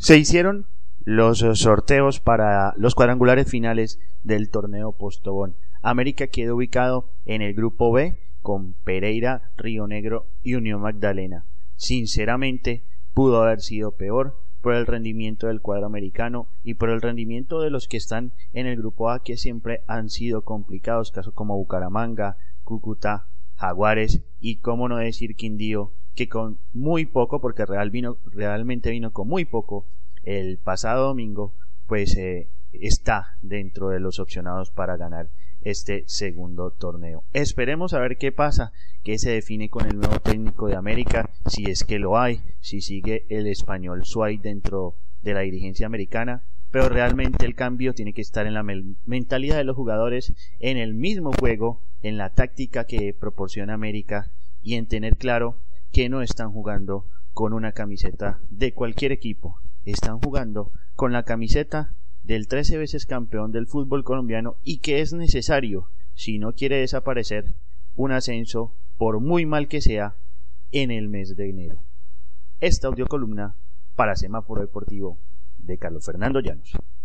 Se hicieron los sorteos para los cuadrangulares finales del torneo Postobón. América quedó ubicado en el grupo B con Pereira, Río Negro y Unión Magdalena. Sinceramente, pudo haber sido peor por el rendimiento del cuadro americano y por el rendimiento de los que están en el grupo A, que siempre han sido complicados, casos como Bucaramanga, Cúcuta, Jaguares y cómo no decir Quindío, que con muy poco, porque realmente vino con muy poco el pasado domingo, pues está dentro de los opcionados para ganar este segundo torneo. Esperemos a ver qué pasa, qué se define con el nuevo técnico de América, si es que lo hay, si sigue el español Suárez dentro de la dirigencia americana, pero realmente el cambio tiene que estar en la mentalidad de los jugadores, en el mismo juego, en la táctica que proporciona América y en tener claro que no están jugando con una camiseta de cualquier equipo, están jugando con la camiseta del 13 veces campeón del fútbol colombiano y que es necesario, si no quiere desaparecer, un ascenso, por muy mal que sea, en el mes de enero. Esta audiocolumna para Semáforo Deportivo de Carlos Fernando Llanos.